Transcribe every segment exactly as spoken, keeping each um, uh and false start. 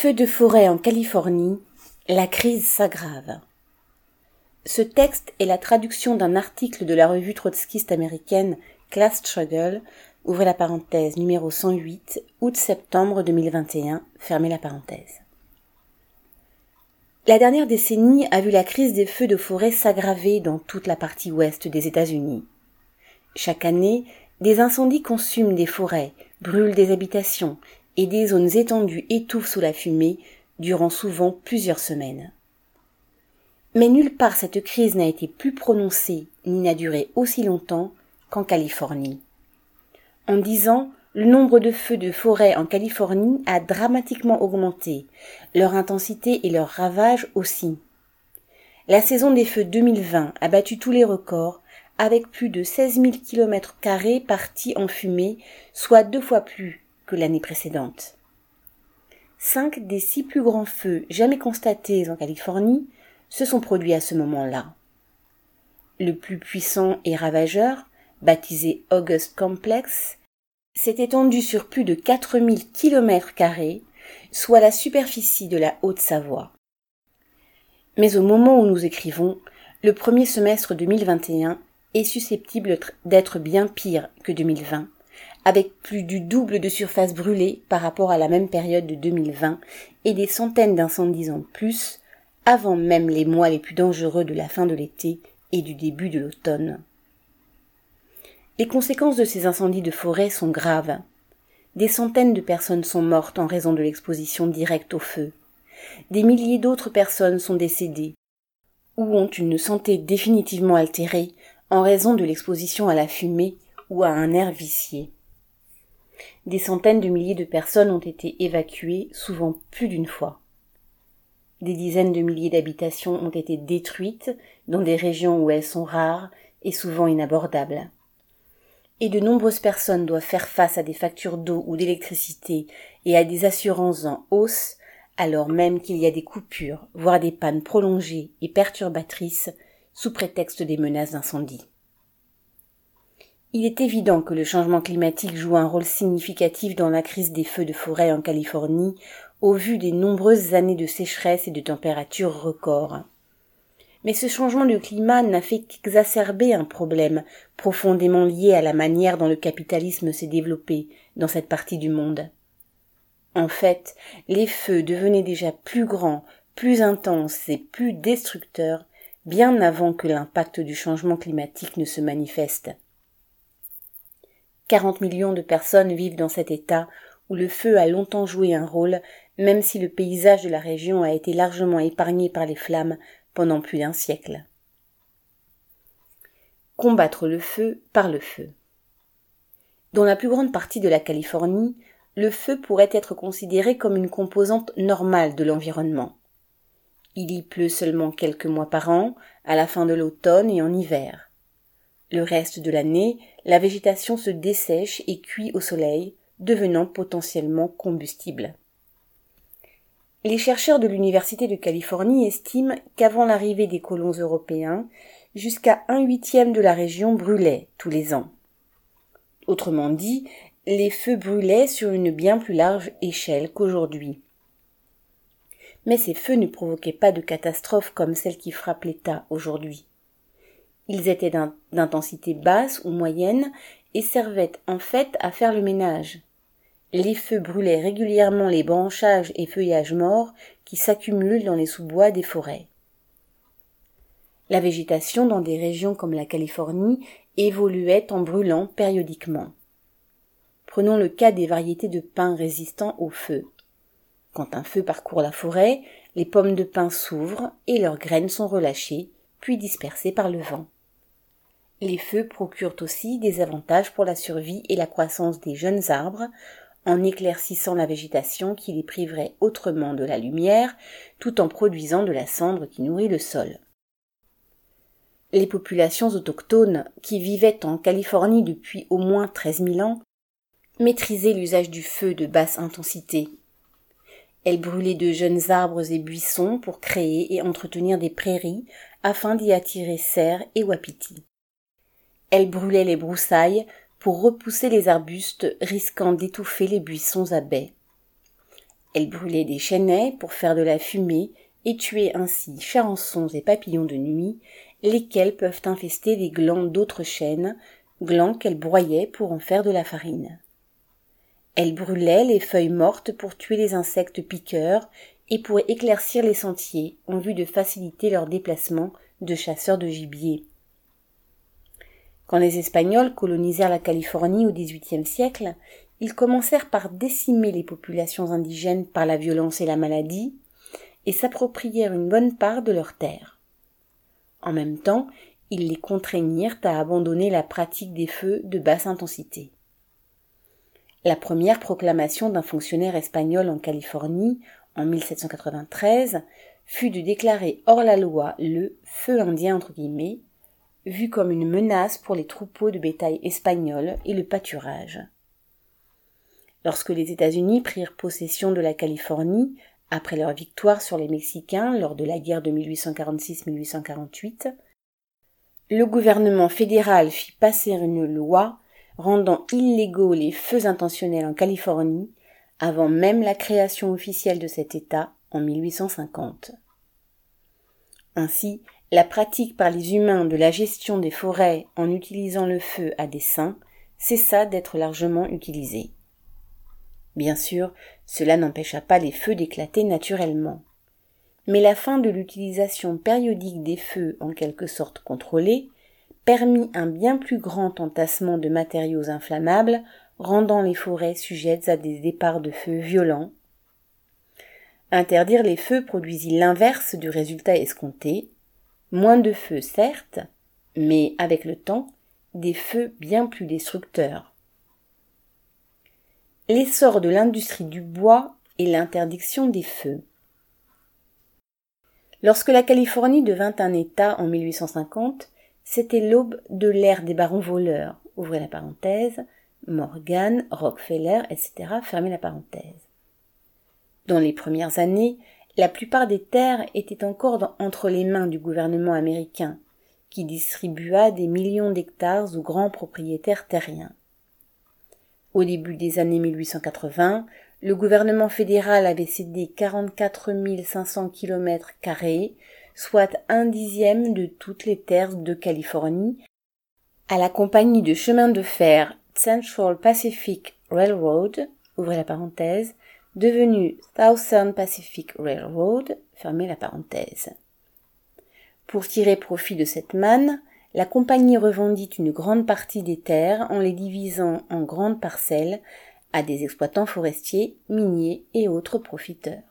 Feux de forêt en Californie, la crise s'aggrave. Ce texte est la traduction d'un article de la revue trotskiste américaine Class Struggle, ouvrez la parenthèse, numéro cent huit, août-septembre deux mille vingt et un, fermez la parenthèse. La dernière décennie a vu la crise des feux de forêt s'aggraver dans toute la partie ouest des États-Unis. Chaque année, des incendies consument des forêts, brûlent des habitations et des zones étendues étouffent sous la fumée durant souvent plusieurs semaines. Mais nulle part cette crise n'a été plus prononcée ni n'a duré aussi longtemps qu'en Californie. En dix ans, le nombre de feux de forêt en Californie a dramatiquement augmenté, leur intensité et leurs ravages aussi. La saison des feux deux mille vingt a battu tous les records, avec plus de seize mille kilomètres carrés partis en fumée, soit deux fois plus que l'année précédente. Cinq des six plus grands feux jamais constatés en Californie se sont produits à ce moment-là. Le plus puissant et ravageur, baptisé August Complex, s'est étendu sur plus de quatre mille kilomètres carrés, soit la superficie de la Haute-Savoie. Mais au moment où nous écrivons, le premier semestre deux mille vingt et un est susceptible d'être bien pire que deux mille vingt, avec plus du double de surface brûlée par rapport à la même période de deux mille vingt et des centaines d'incendies en plus, avant même les mois les plus dangereux de la fin de l'été et du début de l'automne. Les conséquences de ces incendies de forêt sont graves. Des centaines de personnes sont mortes en raison de l'exposition directe au feu. Des milliers d'autres personnes sont décédées ou ont une santé définitivement altérée en raison de l'exposition à la fumée ou à un air vicié. Des centaines de milliers de personnes ont été évacuées, souvent plus d'une fois. Des dizaines de milliers d'habitations ont été détruites dans des régions où elles sont rares et souvent inabordables. Et de nombreuses personnes doivent faire face à des factures d'eau ou d'électricité et à des assurances en hausse, alors même qu'il y a des coupures, voire des pannes prolongées et perturbatrices sous prétexte des menaces d'incendie. Il est évident que le changement climatique joue un rôle significatif dans la crise des feux de forêt en Californie, au vu des nombreuses années de sécheresse et de températures records. Mais ce changement de climat n'a fait qu'exacerber un problème profondément lié à la manière dont le capitalisme s'est développé dans cette partie du monde. En fait, les feux devenaient déjà plus grands, plus intenses et plus destructeurs bien avant que l'impact du changement climatique ne se manifeste. quarante millions de personnes vivent dans cet état où le feu a longtemps joué un rôle, même si le paysage de la région a été largement épargné par les flammes pendant plus d'un siècle. Combattre le feu par le feu. Dans la plus grande partie de la Californie, le feu pourrait être considéré comme une composante normale de l'environnement. Il y pleut seulement quelques mois par an, à la fin de l'automne et en hiver. Le reste de l'année, la végétation se dessèche et cuit au soleil, devenant potentiellement combustible. Les chercheurs de l'Université de Californie estiment qu'avant l'arrivée des colons européens, jusqu'à un huitième de la région brûlait tous les ans. Autrement dit, les feux brûlaient sur une bien plus large échelle qu'aujourd'hui. Mais ces feux ne provoquaient pas de catastrophes comme celles qui frappent l'État aujourd'hui. Ils étaient d'intensité basse ou moyenne et servaient en fait à faire le ménage. Les feux brûlaient régulièrement les branchages et feuillages morts qui s'accumulent dans les sous-bois des forêts. La végétation dans des régions comme la Californie évoluait en brûlant périodiquement. Prenons le cas des variétés de pins résistants au feu. Quand un feu parcourt la forêt, les pommes de pin s'ouvrent et leurs graines sont relâchées, puis dispersées par le vent. Les feux procurent aussi des avantages pour la survie et la croissance des jeunes arbres, en éclaircissant la végétation qui les priverait autrement de la lumière, tout en produisant de la cendre qui nourrit le sol. Les populations autochtones, qui vivaient en Californie depuis au moins treize mille ans, maîtrisaient l'usage du feu de basse intensité. Elles brûlaient de jeunes arbres et buissons pour créer et entretenir des prairies afin d'y attirer cerfs et wapitis. Elles brûlaient les broussailles pour repousser les arbustes risquant d'étouffer les buissons à baies. Elles brûlaient des chênaies pour faire de la fumée et tuaient ainsi charançons et papillons de nuit, lesquels peuvent infester les glands d'autres chênes, glands qu'elles broyaient pour en faire de la farine. Elles brûlaient les feuilles mortes pour tuer les insectes piqueurs et pour éclaircir les sentiers en vue de faciliter leur déplacement de chasseurs de gibier. Quand les Espagnols colonisèrent la Californie au dix-huitième siècle, ils commencèrent par décimer les populations indigènes par la violence et la maladie et s'approprièrent une bonne part de leurs terres. En même temps, ils les contraignirent à abandonner la pratique des feux de basse intensité. La première proclamation d'un fonctionnaire espagnol en Californie, en mille sept cent quatre-vingt-treize, fut de déclarer hors la loi le « feu indien » entre guillemets, vu comme une menace pour les troupeaux de bétail espagnols et le pâturage. Lorsque les États-Unis prirent possession de la Californie, après leur victoire sur les Mexicains lors de la guerre de mille huit cent quarante-six mille huit cent quarante-huit, le gouvernement fédéral fit passer une loi rendant illégaux les feux intentionnels en Californie avant même la création officielle de cet État en mille huit cent cinquante. Ainsi, la pratique par les humains de la gestion des forêts en utilisant le feu à dessein cessa d'être largement utilisée. Bien sûr, cela n'empêcha pas les feux d'éclater naturellement. Mais la fin de l'utilisation périodique des feux en quelque sorte contrôlés permit un bien plus grand entassement de matériaux inflammables, rendant les forêts sujettes à des départs de feu violents. Interdire les feux produisit l'inverse du résultat escompté, moins de feux certes, mais avec le temps, des feux bien plus destructeurs. L'essor de l'industrie du bois et l'interdiction des feux. Lorsque la Californie devint un État en mille huit cent cinquante, c'était l'aube de l'ère des barons voleurs, ouvrez la parenthèse, Morgan, Rockefeller, et cetera, fermez la parenthèse. Dans les premières années, la plupart des terres étaient encore dans, entre les mains du gouvernement américain, qui distribua des millions d'hectares aux grands propriétaires terriens. Au début des années mille huit cent quatre-vingts, le gouvernement fédéral avait cédé quarante-quatre mille cinq cents kilomètres carrés, soit un dixième de toutes les terres de Californie, à la compagnie de chemin de fer Central Pacific Railroad, ouvrez la parenthèse, devenue Southern Pacific Railroad, fermez la parenthèse. Pour tirer profit de cette manne, la compagnie revendit une grande partie des terres en les divisant en grandes parcelles à des exploitants forestiers, miniers et autres profiteurs.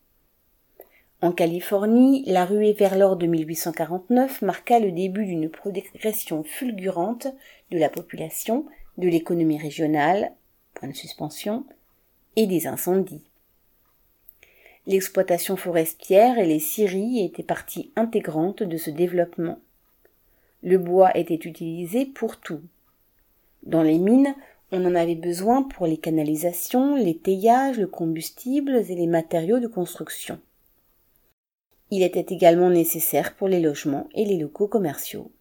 En Californie, la ruée vers l'or de mille huit cent quarante-neuf marqua le début d'une progression fulgurante de la population, de l'économie régionale, point de suspension, et des incendies. L'exploitation forestière et les scieries étaient partie intégrante de ce développement. Le bois était utilisé pour tout. Dans les mines, on en avait besoin pour les canalisations, les teillages, le combustible et les matériaux de construction. Il était également nécessaire pour les logements et les locaux commerciaux.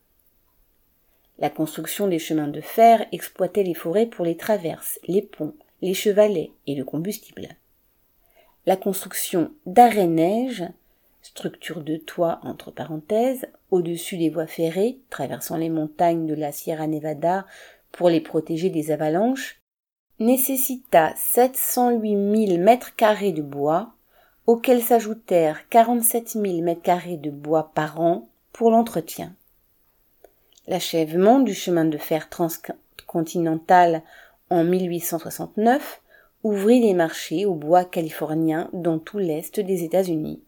La construction des chemins de fer exploitait les forêts pour les traverses, les ponts, les chevalets et le combustible. La construction d'arrêts-neige, structure de toit entre parenthèses, au-dessus des voies ferrées, traversant les montagnes de la Sierra Nevada pour les protéger des avalanches, nécessita sept cent huit mille mètres carrés de bois, auxquels s'ajoutèrent quarante-sept mille mètres carrés de bois par an pour l'entretien. L'achèvement du chemin de fer transcontinental en mille huit cent soixante-neuf ouvrit les marchés au bois californien dans tout l'est des États-Unis.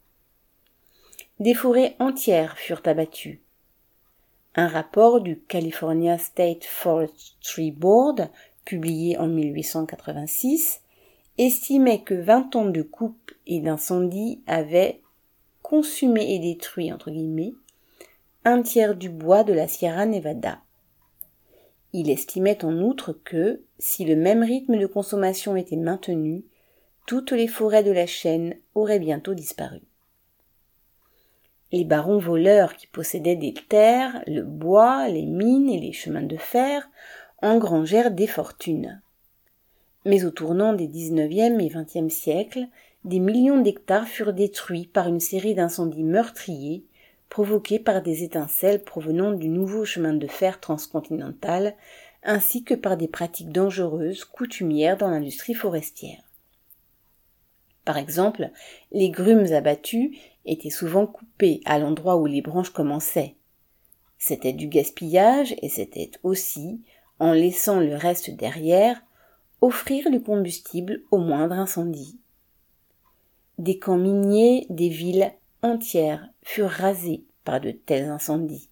Des forêts entières furent abattues. Un rapport du California State Forestry Board, publié en mille huit cent quatre-vingt-six, estimait que vingt ans de coupes et d'incendies avaient consumé et détruit, entre guillemets, un tiers du bois de la Sierra Nevada. Il estimait en outre que, si le même rythme de consommation était maintenu, toutes les forêts de la chaîne auraient bientôt disparu. Les barons voleurs qui possédaient des terres, le bois, les mines et les chemins de fer engrangèrent des fortunes. Mais au tournant des dix-neuvième et vingtième siècles, des millions d'hectares furent détruits par une série d'incendies meurtriers provoqués par des étincelles provenant du nouveau chemin de fer transcontinental ainsi que par des pratiques dangereuses coutumières dans l'industrie forestière. Par exemple, les grumes abattues étaient souvent coupées à l'endroit où les branches commençaient. C'était du gaspillage et c'était aussi, en laissant le reste derrière, offrir du combustible au moindre incendie. Des camps miniers, des villes entières furent rasées par de tels incendies.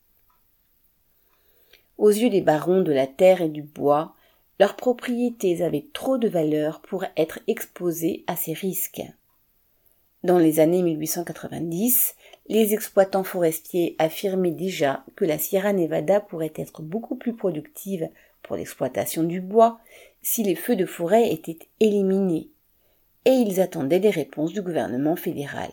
Aux yeux des barons de la terre et du bois, leurs propriétés avaient trop de valeur pour être exposées à ces risques. Dans les années mille huit cent quatre-vingt-dix, les exploitants forestiers affirmaient déjà que la Sierra Nevada pourrait être beaucoup plus productive pour l'exploitation du bois si les feux de forêt étaient éliminés, et ils attendaient des réponses du gouvernement fédéral.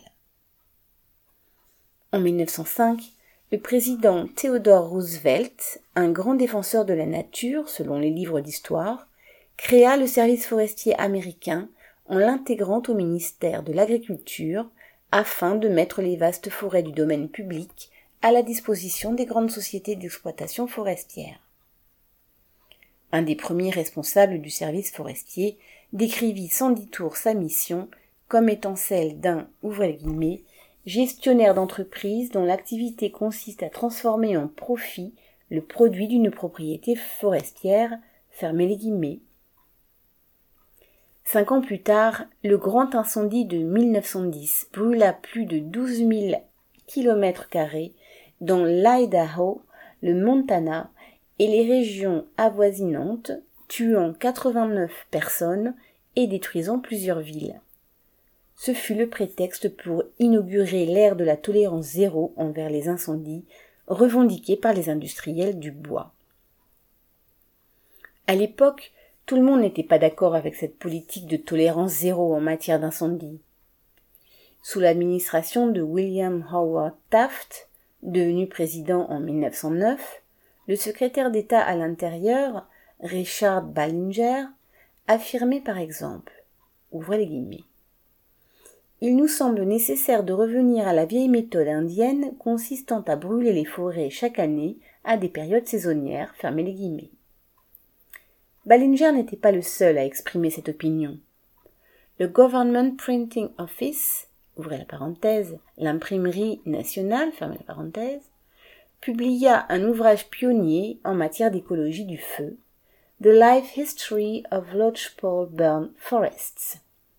En mille neuf cent cinq, le président Theodore Roosevelt, un grand défenseur de la nature selon les livres d'histoire, créa le service forestier américain en l'intégrant au ministère de l'Agriculture afin de mettre les vastes forêts du domaine public à la disposition des grandes sociétés d'exploitation forestière. Un des premiers responsables du service forestier décrivit sans détour sa mission comme étant celle d'un, ouvrez les guillemets, gestionnaire d'entreprise dont l'activité consiste à transformer en profit le produit d'une propriété forestière, fermez les guillemets. Cinq ans plus tard, le grand incendie de mille neuf cent dix brûla plus de douze mille kilomètres carrés dans l'Idaho, le Montana et les régions avoisinantes, tuant quatre-vingt-neuf personnes et détruisant plusieurs villes. Ce fut le prétexte pour inaugurer l'ère de la tolérance zéro envers les incendies, revendiquée par les industriels du bois. À l'époque, tout le monde n'était pas d'accord avec cette politique de tolérance zéro en matière d'incendie. Sous l'administration de William Howard Taft, devenu président en mille neuf cent neuf, le secrétaire d'État à l'Intérieur, Richard Ballinger, affirmait par exemple, ouvrez les guillemets, « Il nous semble nécessaire de revenir à la vieille méthode indienne consistant à brûler les forêts chaque année à des périodes saisonnières, fermez les guillemets. » Ballinger n'était pas le seul à exprimer cette opinion. Le Government Printing Office, ouvrez la parenthèse, l'imprimerie nationale, fermez la parenthèse, publia un ouvrage pionnier en matière d'écologie du feu, The Life History of Lodgepole Burn Forests.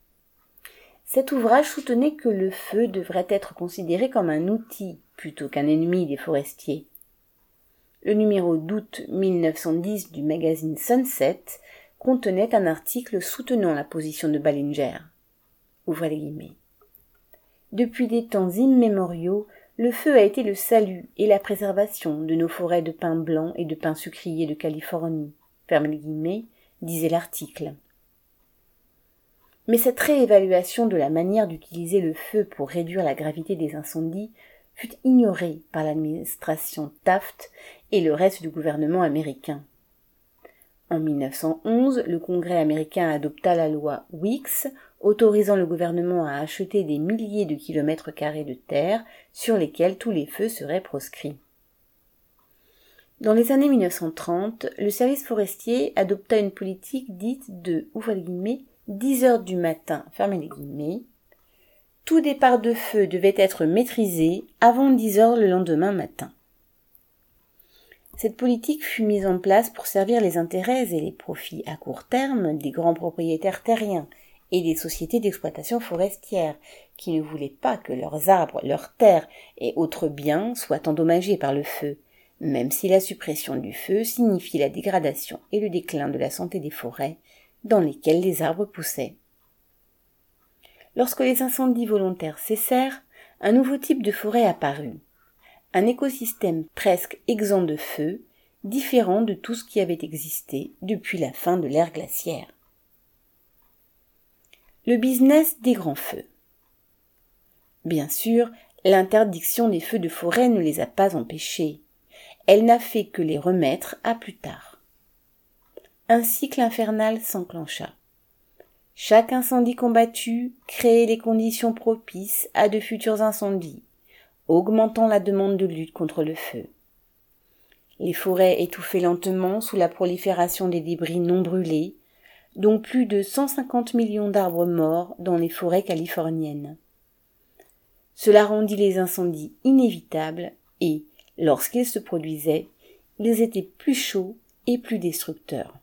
Cet ouvrage soutenait que le feu devrait être considéré comme un outil plutôt qu'un ennemi des forestiers. Le numéro d'août mille neuf cent dix du magazine Sunset contenait un article soutenant la position de Ballinger. Ouvrez les guillemets. Depuis des temps immémoriaux, le feu a été le salut et la préservation de nos forêts de pins blancs et de pins sucriers de Californie, fermez les guillemets, disait l'article. Mais cette réévaluation de la manière d'utiliser le feu pour réduire la gravité des incendies fut ignorée par l'administration Taft et le reste du gouvernement américain. En mille neuf cent onze, le Congrès américain adopta la loi Weeks, autorisant le gouvernement à acheter des milliers de kilomètres carrés de terre sur lesquels tous les feux seraient proscrits. Dans les années mille neuf cent trente, le service forestier adopta une politique dite de, ouvrez les guillemets, dix heures du matin, fermez les guillemets. Tout départ de feu devait être maîtrisé avant dix heures le lendemain matin. Cette politique fut mise en place pour servir les intérêts et les profits à court terme des grands propriétaires terriens et des sociétés d'exploitation forestière qui ne voulaient pas que leurs arbres, leurs terres et autres biens soient endommagés par le feu, même si la suppression du feu signifie la dégradation et le déclin de la santé des forêts dans lesquelles les arbres poussaient. Lorsque les incendies volontaires cessèrent, un nouveau type de forêt apparut, un écosystème presque exempt de feu, différent de tout ce qui avait existé depuis la fin de l'ère glaciaire. Le business des grands feux. Bien sûr, l'interdiction des feux de forêt ne les a pas empêchés. Elle n'a fait que les remettre à plus tard. Un cycle infernal s'enclencha. Chaque incendie combattu crée les conditions propices à de futurs incendies, augmentant la demande de lutte contre le feu. Les forêts étouffaient lentement sous la prolifération des débris non brûlés, dont plus de cent cinquante millions d'arbres morts dans les forêts californiennes. Cela rendit les incendies inévitables et, lorsqu'ils se produisaient, ils étaient plus chauds et plus destructeurs.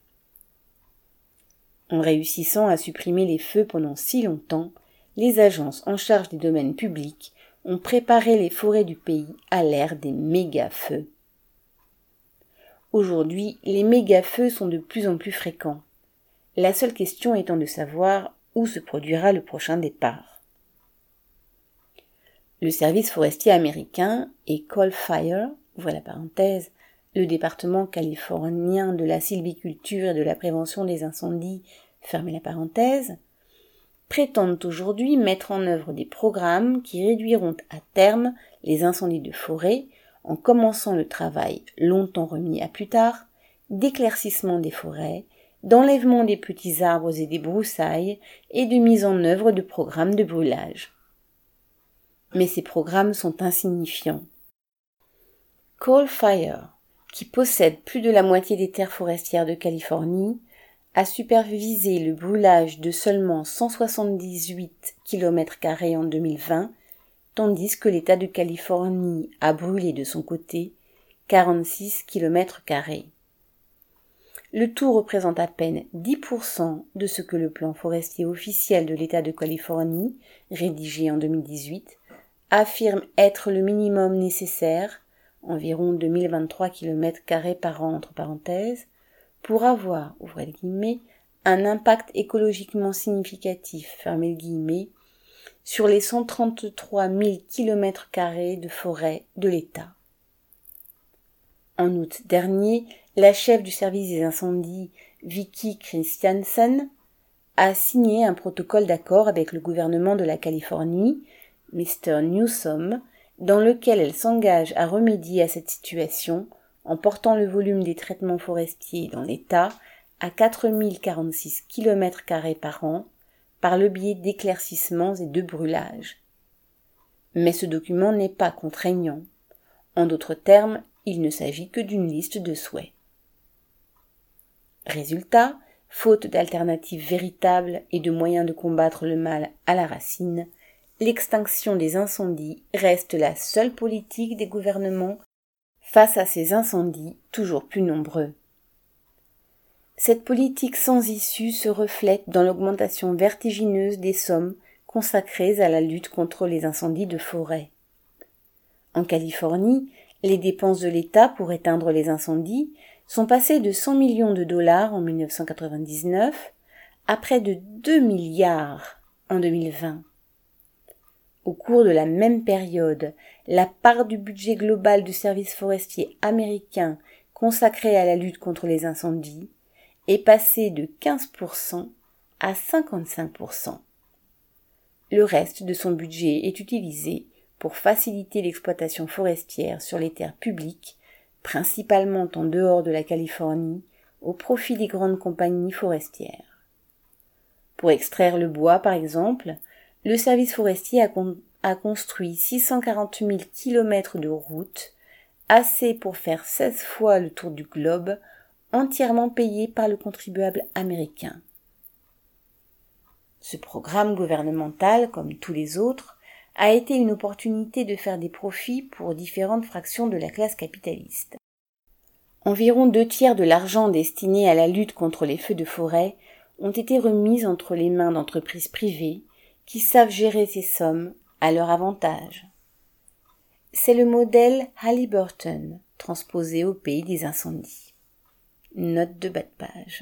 En réussissant à supprimer les feux pendant si longtemps, les agences en charge des domaines publics ont préparé les forêts du pays à l'ère des méga-feux. Aujourd'hui, les méga-feux sont de plus en plus fréquents. La seule question étant de savoir où se produira le prochain départ. Le service forestier américain et CAL FIRE, ouvre la parenthèse, le département californien de la sylviculture et de la prévention des incendies, fermez la parenthèse, prétendent aujourd'hui mettre en œuvre des programmes qui réduiront à terme les incendies de forêt en commençant le travail, longtemps remis à plus tard, d'éclaircissement des forêts, d'enlèvement des petits arbres et des broussailles et de mise en œuvre de programmes de brûlage. Mais ces programmes sont insignifiants. CAL FIRE, qui possède plus de la moitié des terres forestières de Californie, a supervisé le brûlage de seulement cent soixante-dix-huit kilomètres carrés en deux mille vingt, tandis que l'État de Californie a brûlé de son côté quarante-six kilomètres carrés. Le tout représente à peine dix pour cent de ce que le plan forestier officiel de l'État de Californie, rédigé en deux mille dix-huit, affirme être le minimum nécessaire, environ deux mille vingt-trois kilomètres carrés par an entre parenthèses, pour avoir, ouvrez les guillemets, un impact écologiquement significatif, fermez les guillemets, sur les cent trente-trois mille kilomètres carrés de forêt de l'État. En août dernier, la chef du service des incendies, Vicki Christiansen, a signé un protocole d'accord avec le gouvernement de la Californie, mister Newsom, dans lequel elle s'engage à remédier à cette situation en portant le volume des traitements forestiers dans l'État à quatre mille quarante-six kilomètres carrés par an par le biais d'éclaircissements et de brûlages. Mais ce document n'est pas contraignant. En d'autres termes, il ne s'agit que d'une liste de souhaits. Résultat, faute d'alternatives véritables et de moyens de combattre le mal à la racine, l'extinction des incendies reste la seule politique des gouvernements face à ces incendies toujours plus nombreux. Cette politique sans issue se reflète dans l'augmentation vertigineuse des sommes consacrées à la lutte contre les incendies de forêt. En Californie, les dépenses de l'État pour éteindre les incendies sont passées de cent millions de dollars en dix-neuf cent quatre-vingt-dix-neuf à près de deux milliards en deux mille vingt. Au cours de la même période, la part du budget global du service forestier américain consacré à la lutte contre les incendies est passée de quinze pour cent à cinquante-cinq pour cent. Le reste de son budget est utilisé pour faciliter l'exploitation forestière sur les terres publiques, principalement en dehors de la Californie, au profit des grandes compagnies forestières. Pour extraire le bois, par exemple, le service forestier a, con- a construit six cent quarante mille kilomètres de routes, assez pour faire seize fois le tour du globe, entièrement payé par le contribuable américain. Ce programme gouvernemental, comme tous les autres, a été une opportunité de faire des profits pour différentes fractions de la classe capitaliste. Environ deux tiers de l'argent destiné à la lutte contre les feux de forêt ont été remis entre les mains d'entreprises privées qui savent gérer ces sommes à leur avantage. C'est le modèle Halliburton, transposé au pays des incendies. Note de bas de page.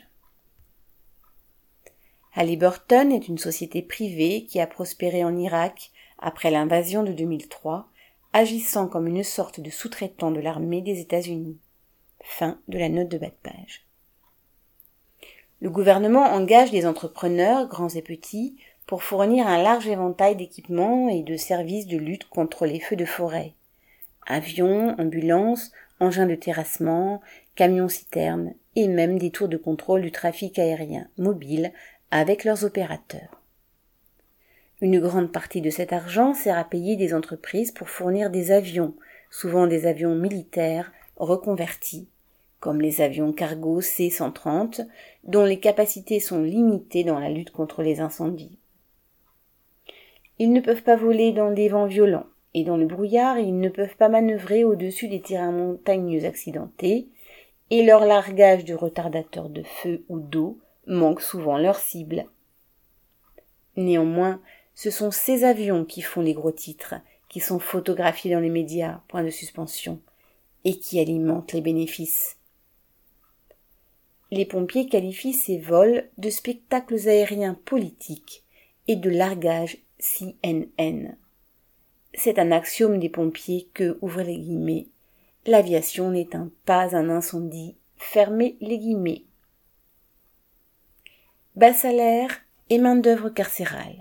Halliburton est une société privée qui a prospéré en Irak après l'invasion de deux mille trois, agissant comme une sorte de sous-traitant de l'armée des États-Unis. Fin de la note de bas de page. Le gouvernement engage des entrepreneurs, grands et petits, pour fournir un large éventail d'équipements et de services de lutte contre les feux de forêt. Avions, ambulances, engins de terrassement, camions-citernes et même des tours de contrôle du trafic aérien mobile avec leurs opérateurs. Une grande partie de cet argent sert à payer des entreprises pour fournir des avions, souvent des avions militaires reconvertis, comme les avions cargo C cent trente, dont les capacités sont limitées dans la lutte contre les incendies. Ils ne peuvent pas voler dans des vents violents, et dans le brouillard, ils ne peuvent pas manœuvrer au-dessus des terrains montagneux accidentés, et leur largage de retardateurs de feu ou d'eau manque souvent leur cible. Néanmoins, ce sont ces avions qui font les gros titres, qui sont photographiés dans les médias, point de suspension, et qui alimentent les bénéfices. Les pompiers qualifient ces vols de spectacles aériens politiques et de largage C N N. C'est un axiome des pompiers que, ouvrez les guillemets, l'aviation n'éteint pas un incendie, fermez les guillemets. Bas salaire et main-d'œuvre carcérale.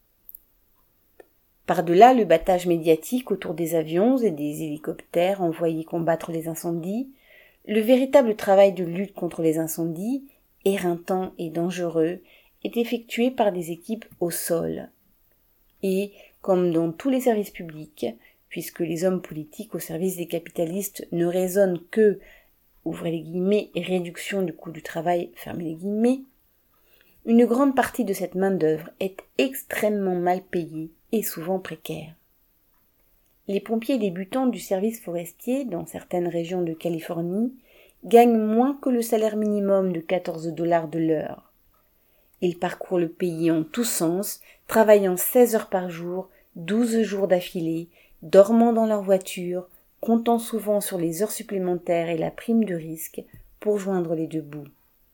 Par-delà le battage médiatique autour des avions et des hélicoptères envoyés combattre les incendies, le véritable travail de lutte contre les incendies, éreintant et dangereux, est effectué par des équipes au sol. Et, comme dans tous les services publics, puisque les hommes politiques au service des capitalistes ne raisonnent que, ouvrez les guillemets, réduction du coût du travail, fermez les guillemets, une grande partie de cette main-d'œuvre est extrêmement mal payée et souvent précaire. Les pompiers débutants du service forestier dans certaines régions de Californie gagnent moins que le salaire minimum de quatorze dollars de l'heure. Ils parcourent le pays en tous sens, travaillant seize heures par jour, douze jours d'affilée, dormant dans leur voiture, comptant souvent sur les heures supplémentaires et la prime de risque pour joindre les deux bouts.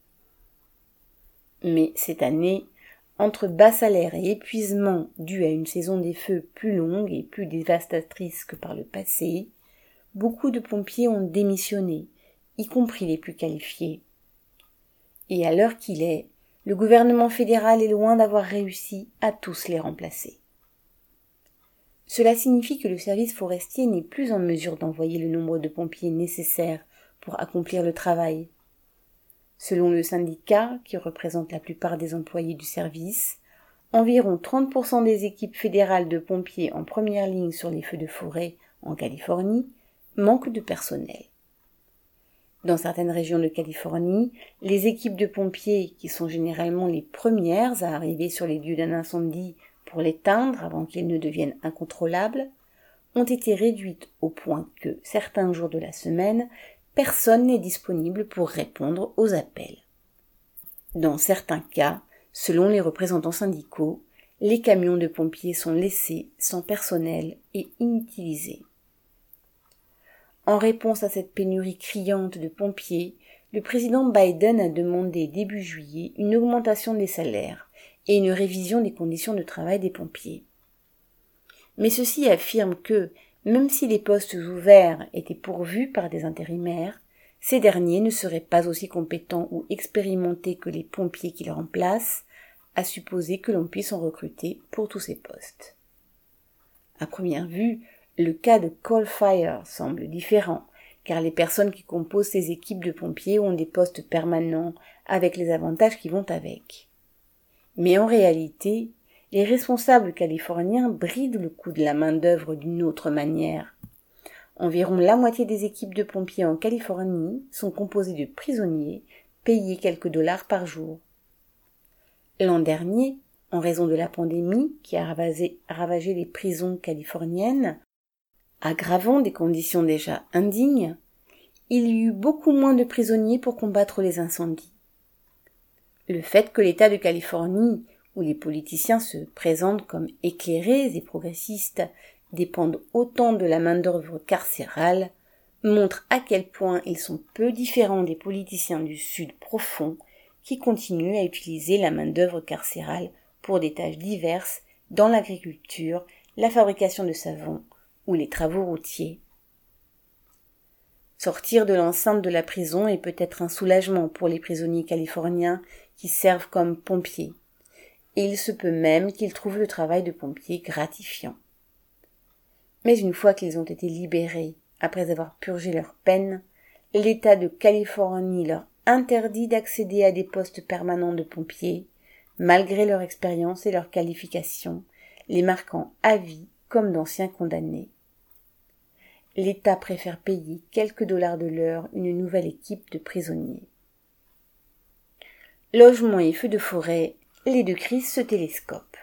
Mais cette année, entre bas salaire et épuisement dû à une saison des feux plus longue et plus dévastatrice que par le passé, beaucoup de pompiers ont démissionné, y compris les plus qualifiés. Et à l'heure qu'il est, le gouvernement fédéral est loin d'avoir réussi à tous les remplacer. Cela signifie que le service forestier n'est plus en mesure d'envoyer le nombre de pompiers nécessaires pour accomplir le travail. Selon le syndicat, qui représente la plupart des employés du service, environ trente pour cent des équipes fédérales de pompiers en première ligne sur les feux de forêt en Californie manquent de personnel. Dans certaines régions de Californie, les équipes de pompiers, qui sont généralement les premières à arriver sur les lieux d'un incendie pour l'éteindre avant qu'il ne devienne incontrôlable, ont été réduites au point que, certains jours de la semaine, personne n'est disponible pour répondre aux appels. Dans certains cas, selon les représentants syndicaux, les camions de pompiers sont laissés sans personnel et inutilisés. En réponse à cette pénurie criante de pompiers, le président Biden a demandé début juillet une augmentation des salaires et une révision des conditions de travail des pompiers. Mais ceux-ci affirment que, même si les postes ouverts étaient pourvus par des intérimaires, ces derniers ne seraient pas aussi compétents ou expérimentés que les pompiers qui les remplacent, à supposer que l'on puisse en recruter pour tous ces postes. À première vue, le cas de Call Fire semble différent, car les personnes qui composent ces équipes de pompiers ont des postes permanents avec les avantages qui vont avec. Mais en réalité, les responsables californiens brident le coût de la main-d'œuvre d'une autre manière. Environ la moitié des équipes de pompiers en Californie sont composées de prisonniers payés quelques dollars par jour. L'an dernier, en raison de la pandémie qui a ravagé, ravagé les prisons californiennes, aggravant des conditions déjà indignes, il y eut beaucoup moins de prisonniers pour combattre les incendies. Le fait que l'État de Californie, où les politiciens se présentent comme éclairés et progressistes, dépendent autant de la main-d'œuvre carcérale, montre à quel point ils sont peu différents des politiciens du Sud profond qui continuent à utiliser la main-d'œuvre carcérale pour des tâches diverses dans l'agriculture, la fabrication de savon ou les travaux routiers. Sortir de l'enceinte de la prison est peut-être un soulagement pour les prisonniers californiens qui servent comme pompiers, et il se peut même qu'ils trouvent le travail de pompier gratifiant. Mais une fois qu'ils ont été libérés, après avoir purgé leur peine, l'État de Californie leur interdit d'accéder à des postes permanents de pompiers, malgré leur expérience et leur qualification, les marquant à vie comme d'anciens condamnés. L'État préfère payer quelques dollars de l'heure une nouvelle équipe de prisonniers. Logement et feux de forêt, les deux crises se télescopent.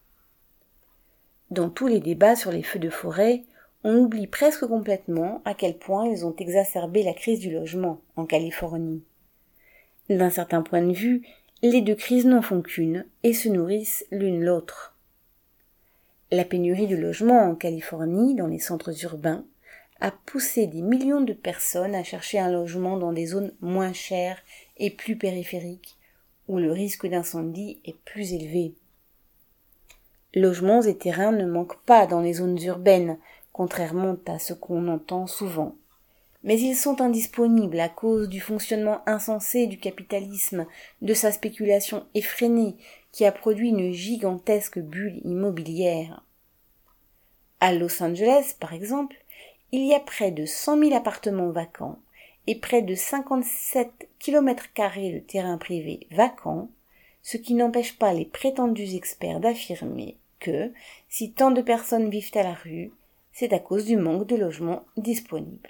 Dans tous les débats sur les feux de forêt, on oublie presque complètement à quel point ils ont exacerbé la crise du logement en Californie. D'un certain point de vue, les deux crises n'en font qu'une et se nourrissent l'une l'autre. La pénurie de logements en Californie, dans les centres urbains, a poussé des millions de personnes à chercher un logement dans des zones moins chères et plus périphériques, où le risque d'incendie est plus élevé. Logements et terrains ne manquent pas dans les zones urbaines, contrairement à ce qu'on entend souvent. Mais ils sont indisponibles à cause du fonctionnement insensé du capitalisme, de sa spéculation effrénée qui a produit une gigantesque bulle immobilière. À Los Angeles, par exemple, il y a près de cent mille appartements vacants et près de cinquante-sept kilomètres carrés de terrains privés vacants, ce qui n'empêche pas les prétendus experts d'affirmer que, si tant de personnes vivent à la rue, c'est à cause du manque de logements disponibles.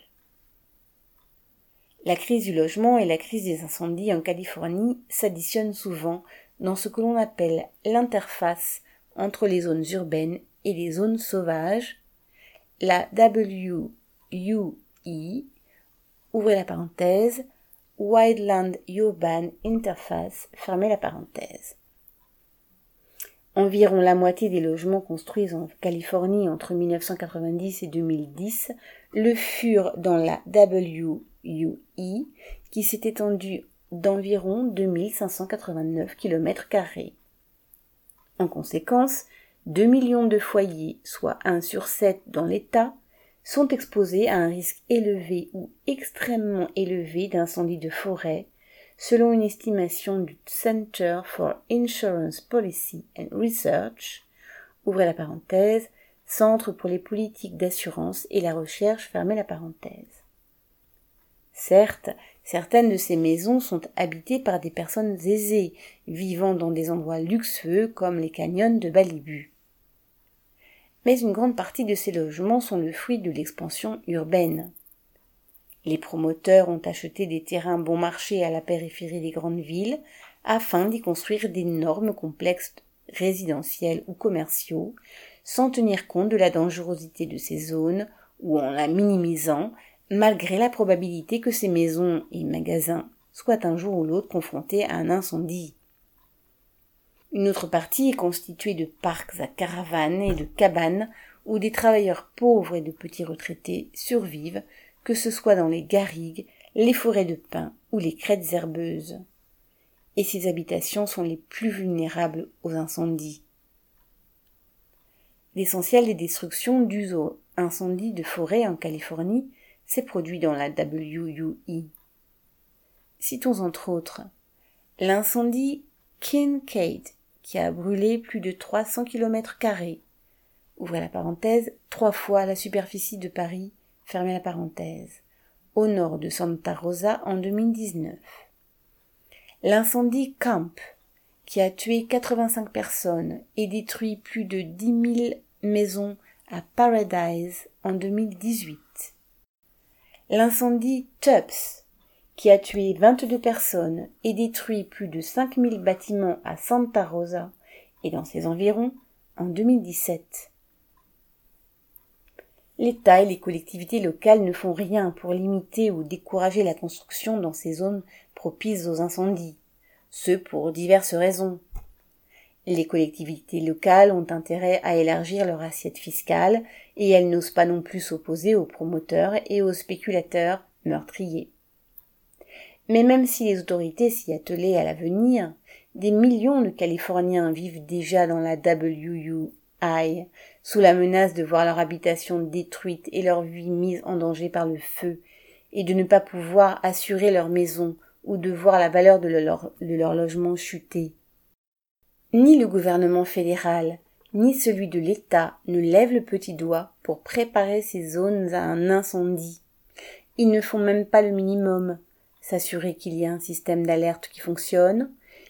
La crise du logement et la crise des incendies en Californie s'additionnent souvent dans ce que l'on appelle l'interface entre les zones urbaines et les zones sauvages, la W U I, ouvrez la parenthèse, Wildland Urban Interface, fermez la parenthèse. Environ la moitié des logements construits en Californie entre mille neuf cent quatre-vingt-dix et deux mille dix le furent dans la W U I, qui s'est étendue d'environ deux mille cinq cent quatre-vingt-neuf kilomètres carrés. En conséquence, deux millions de foyers, soit un sur sept dans l'État, sont exposés à un risque élevé ou extrêmement élevé d'incendie de forêt, selon une estimation du Center for Insurance Policy and Research, ouvrez la parenthèse, Centre pour les politiques d'assurance et la recherche, fermez la parenthèse. Certes, certaines de ces maisons sont habitées par des personnes aisées, vivant dans des endroits luxueux comme les canyons de Malibu. Mais une grande partie de ces logements sont le fruit de l'expansion urbaine. Les promoteurs ont acheté des terrains bon marché à la périphérie des grandes villes afin d'y construire d'énormes complexes résidentiels ou commerciaux, sans tenir compte de la dangerosité de ces zones ou en la minimisant, malgré la probabilité que ces maisons et magasins soient un jour ou l'autre confrontés à un incendie. Une autre partie est constituée de parcs à caravanes et de cabanes où des travailleurs pauvres et de petits retraités survivent, que ce soit dans les garrigues, les forêts de pins ou les crêtes herbeuses. Et ces habitations sont les plus vulnérables aux incendies. L'essentiel des destructions dues aux incendies de forêt en Californie s'est produit dans la W U I. Citons entre autres l'incendie Kincaid, qui a brûlé plus de trois cents kilomètres carrés, ouvrez la parenthèse, trois fois la superficie de Paris, fermez la parenthèse, au nord de Santa Rosa en deux mille dix-neuf. L'incendie Camp, qui a tué quatre-vingt-cinq personnes et détruit plus de dix mille maisons à Paradise en deux mille dix-huit. L'incendie Tubbs, qui a tué vingt-deux personnes et détruit plus de cinq mille bâtiments à Santa Rosa et dans ses environs en deux mille dix-sept. L'État et les collectivités locales ne font rien pour limiter ou décourager la construction dans ces zones propices aux incendies, ce pour diverses raisons. Les collectivités locales ont intérêt à élargir leur assiette fiscale et elles n'osent pas non plus s'opposer aux promoteurs et aux spéculateurs meurtriers. Mais même si les autorités s'y attelaient à l'avenir, des millions de Californiens vivent déjà dans la W U I, sous la menace de voir leur habitation détruite et leur vie mise en danger par le feu, et de ne pas pouvoir assurer leur maison ou de voir la valeur de leur, de leur logement chuter. Ni le gouvernement fédéral, ni celui de l'État ne lèvent le petit doigt pour préparer ces zones à un incendie. Ils ne font même pas le minimum, s'assurer qu'il y a un système d'alerte qui fonctionne,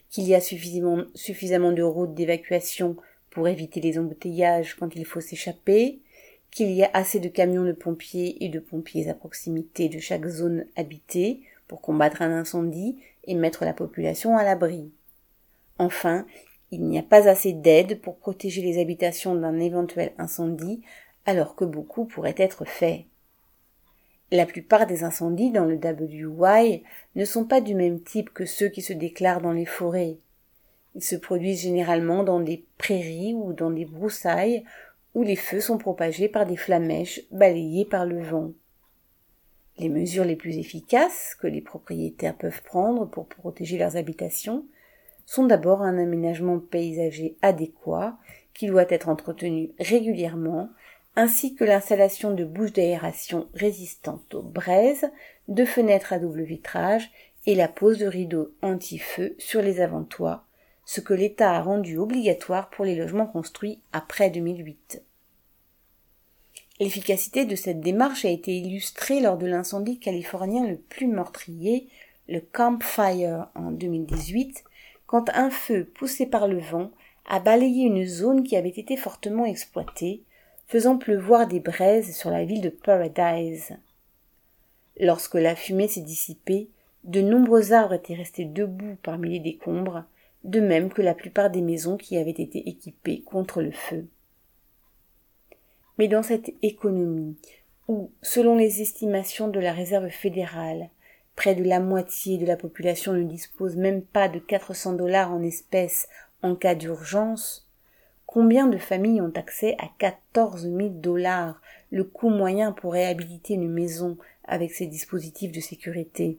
qu'il y a suffisamment, suffisamment de routes d'évacuation pour éviter les embouteillages quand il faut s'échapper, qu'il y a assez de camions de pompiers et de pompiers à proximité de chaque zone habitée pour combattre un incendie et mettre la population à l'abri. Enfin, il n'y a pas assez d'aide pour protéger les habitations d'un éventuel incendie, alors que beaucoup pourrait être fait. La plupart des incendies dans le W Y ne sont pas du même type que ceux qui se déclarent dans les forêts. Ils se produisent généralement dans des prairies ou dans des broussailles où les feux sont propagés par des flammèches balayées par le vent. Les mesures les plus efficaces que les propriétaires peuvent prendre pour protéger leurs habitations sont d'abord un aménagement paysager adéquat qui doit être entretenu régulièrement, ainsi que l'installation de bouches d'aération résistantes aux braises, de fenêtres à double vitrage et la pose de rideaux anti-feu sur les avant-toits, ce que l'État a rendu obligatoire pour les logements construits après deux mille huit. L'efficacité de cette démarche a été illustrée lors de l'incendie californien le plus meurtrier, le Camp Fire en deux mille dix-huit, quand un feu poussé par le vent a balayé une zone qui avait été fortement exploitée, faisant pleuvoir des braises sur la ville de Paradise. Lorsque la fumée s'est dissipée, de nombreux arbres étaient restés debout parmi les décombres, de même que la plupart des maisons qui avaient été équipées contre le feu. Mais dans cette économie, où, selon les estimations de la Réserve fédérale, près de la moitié de la population ne dispose même pas de quatre cents dollars en espèces en cas d'urgence, combien de familles ont accès à quatorze mille dollars, le coût moyen pour réhabiliter une maison avec ces dispositifs de sécurité?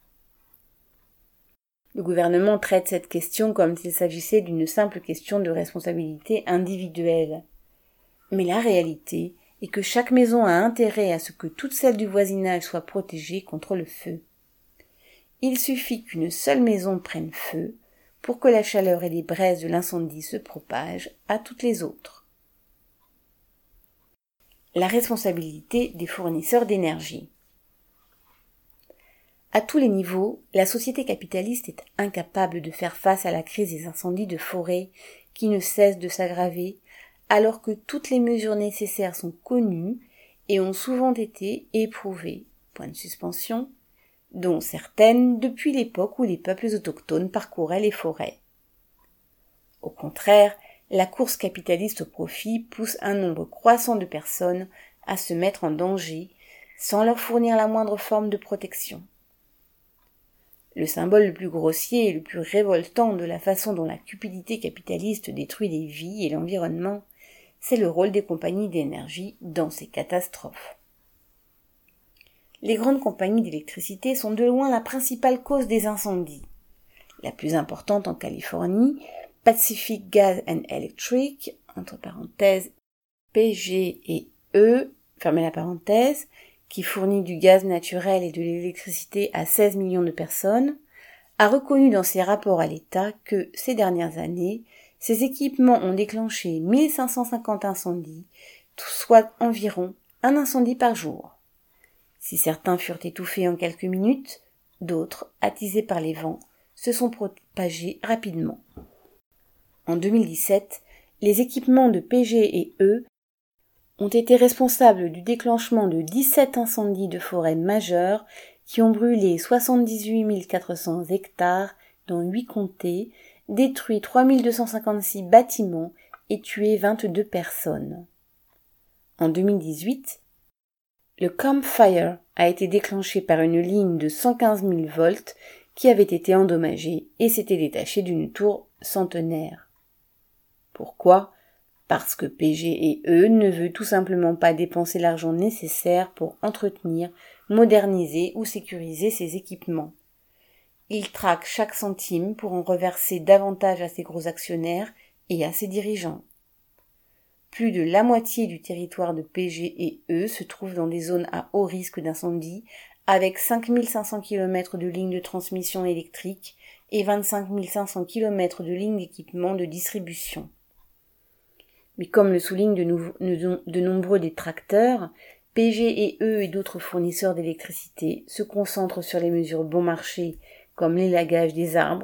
Le gouvernement traite cette question comme s'il s'agissait d'une simple question de responsabilité individuelle. Mais la réalité est que chaque maison a intérêt à ce que toutes celles du voisinage soient protégées contre le feu. Il suffit qu'une seule maison prenne feu pour que la chaleur et les braises de l'incendie se propagent à toutes les autres. La responsabilité des fournisseurs d'énergie. À tous les niveaux, la société capitaliste est incapable de faire face à la crise des incendies de forêt qui ne cesse de s'aggraver, alors que toutes les mesures nécessaires sont connues et ont souvent été éprouvées. Point de suspension. Dont certaines depuis l'époque où les peuples autochtones parcouraient les forêts. Au contraire, la course capitaliste au profit pousse un nombre croissant de personnes à se mettre en danger sans leur fournir la moindre forme de protection. Le symbole le plus grossier et le plus révoltant de la façon dont la cupidité capitaliste détruit les vies et l'environnement, c'est le rôle des compagnies d'énergie dans ces catastrophes. Les grandes compagnies d'électricité sont de loin la principale cause des incendies. La plus importante en Californie, Pacific Gas and Electric, entre parenthèses P G et E, fermez la parenthèse, qui fournit du gaz naturel et de l'électricité à seize millions de personnes, a reconnu dans ses rapports à l'État que, ces dernières années, ces équipements ont déclenché mille cinq cent cinquante incendies, soit environ un incendie par jour. Si certains furent étouffés en quelques minutes, d'autres, attisés par les vents, se sont propagés rapidement. En deux mille dix-sept, les équipements de P G et E ont été responsables du déclenchement de dix-sept incendies de forêt majeurs qui ont brûlé soixante-dix-huit mille quatre cents hectares dans huit comtés, détruit trois mille deux cent cinquante-six bâtiments et tué vingt-deux personnes. En deux mille dix-huit, le Camp Fire a été déclenché par une ligne de cent quinze mille volts qui avait été endommagée et s'était détachée d'une tour centenaire. Pourquoi ? Parce que P G et E ne veut tout simplement pas dépenser l'argent nécessaire pour entretenir, moderniser ou sécuriser ses équipements. Il traque chaque centime pour en reverser davantage à ses gros actionnaires et à ses dirigeants. Plus de la moitié du territoire de P G et E se trouve dans des zones à haut risque d'incendie, avec cinq mille cinq cents kilomètres de lignes de transmission électrique et vingt-cinq mille cinq cents kilomètres de lignes d'équipement de distribution. Mais comme le soulignent de, nouveau, de nombreux détracteurs, P G et E et d'autres fournisseurs d'électricité se concentrent sur les mesures bon marché, comme l'élagage des arbres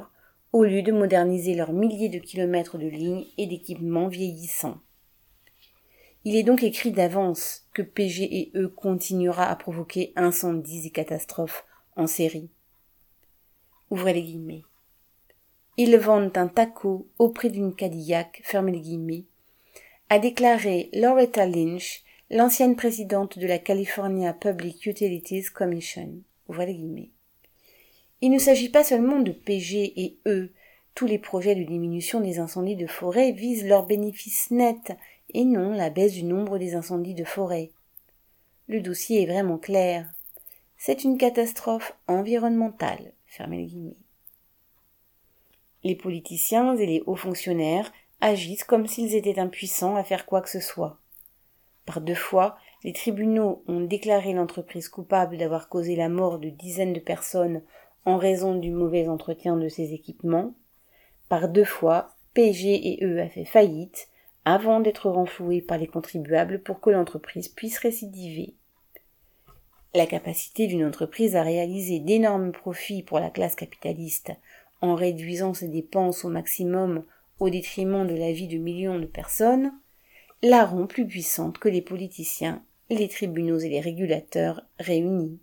au lieu de moderniser leurs milliers de kilomètres de lignes et d'équipements vieillissants. Il est donc écrit d'avance que P G et E continuera à provoquer incendies et catastrophes en série. Ouvrez les guillemets. Ils vendent un taco au prix d'une Cadillac, fermez les guillemets, a déclaré Loretta Lynch, l'ancienne présidente de la California Public Utilities Commission. Ouvrez les guillemets. Il ne s'agit pas seulement de P G et E. Tous les projets de diminution des incendies de forêt visent leurs bénéfices nets et non la baisse du nombre des incendies de forêt. Le dossier est vraiment clair. C'est une catastrophe environnementale. Fermez les guillemets. Les politiciens et les hauts fonctionnaires agissent comme s'ils étaient impuissants à faire quoi que ce soit. Par deux fois, les tribunaux ont déclaré l'entreprise coupable d'avoir causé la mort de dizaines de personnes en raison du mauvais entretien de ses équipements. Par deux fois, P G et E a fait faillite avant d'être renfloué par les contribuables pour que l'entreprise puisse récidiver. La capacité d'une entreprise à réaliser d'énormes profits pour la classe capitaliste en réduisant ses dépenses au maximum au détriment de la vie de millions de personnes, la rend plus puissante que les politiciens, les tribunaux et les régulateurs réunis.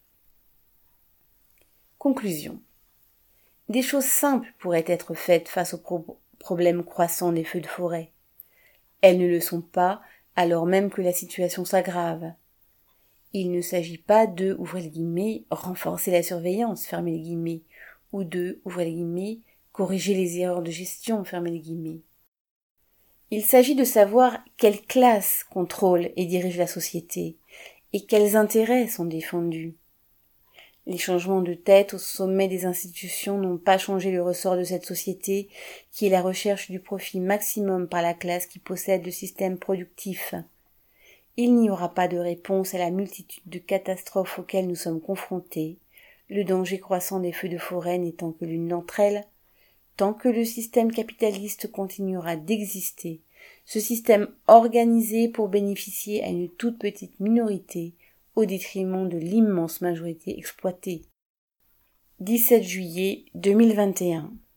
Conclusion. Des choses simples pourraient être faites face au pro- problème croissant des feux de forêt. Elles ne le sont pas, alors même que la situation s'aggrave. Il ne s'agit pas de, ouvrez les guillemets, renforcer la surveillance, fermez les guillemets, ou de, ouvrez les guillemets, corriger les erreurs de gestion, fermez les guillemets. Il s'agit de savoir quelle classe contrôle et dirige la société, et quels intérêts sont défendus. Les changements de tête au sommet des institutions n'ont pas changé le ressort de cette société, qui est la recherche du profit maximum par la classe qui possède le système productif. Il n'y aura pas de réponse à la multitude de catastrophes auxquelles nous sommes confrontés, le danger croissant des feux de forêt n'étant que l'une d'entre elles. Tant que le système capitaliste continuera d'exister, ce système organisé pour bénéficier à une toute petite minorité au détriment de l'immense majorité exploitée. dix-sept juillet deux mille vingt et un